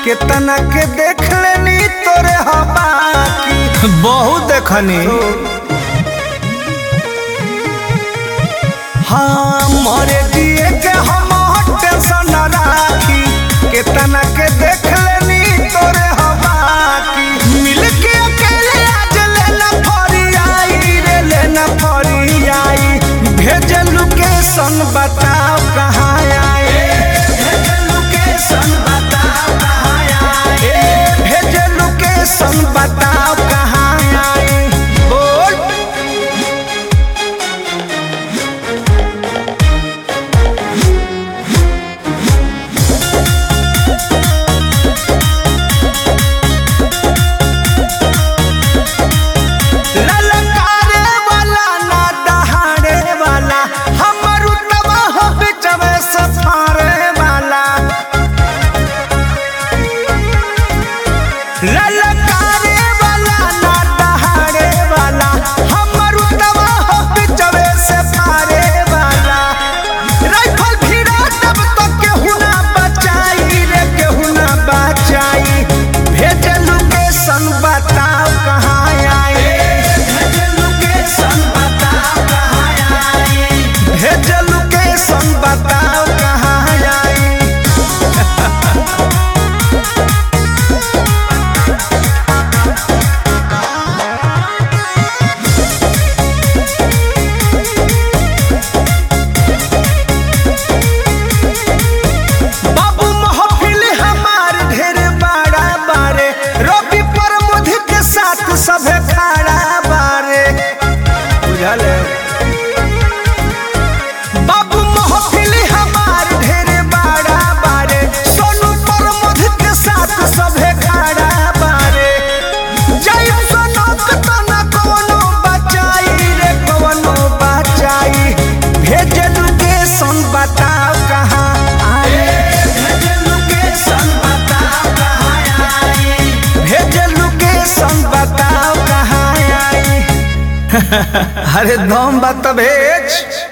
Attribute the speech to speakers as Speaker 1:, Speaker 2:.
Speaker 1: कितना के देख लेनी तोरे हवा की बहुत देखनी। हाँ मोरे दिए के हम टेंशन न राखी, कितना के देख लेनी तोरे हवा की। मिल के अकेले आज लेना फरी आई रे, लेना फरी आई। भेज लोकेशन बताओ कहाँ आए, भेज लोकेशन बताओ कहाँ आए, भेज लोकेशन बताओ कहाँ आए। बोल ललकारे वाला ना दहाड़े वाला, हमर उतवा हो बिचवे सफारे वाला। ललकारे वाला ना दहाड़े वाला, हमर उतवा हो बिचवे सफारे वाला। राइफल भिड़ा तब तो केहू ना बचाई रे, केहू ना बचाई। भेज लोकेशन बताओ कहाँ आए, भेज लोकेशन बताओ कहाँ आए, भेज लोकेशन बताओ कहाँ आए। बाबू महफिल हमार ढेर बड़ा बारे, रवि प्रमोद के साथ सभे खड़ा बारे। बुझल है? बाबू महफिल हमार ढेर बड़ा बारे, सोनू प्रमोद के साथ सभे खड़ा बारे। जय सोनक तना कोनो बचाई रे, कोनो बचाई। भेज लोकेशन बताओ कहाँ आए, भेज लोकेशन बताओ कहाँ आए, भेज लोकेशन बताओ कहाँ आए। अरे दम बात भेज।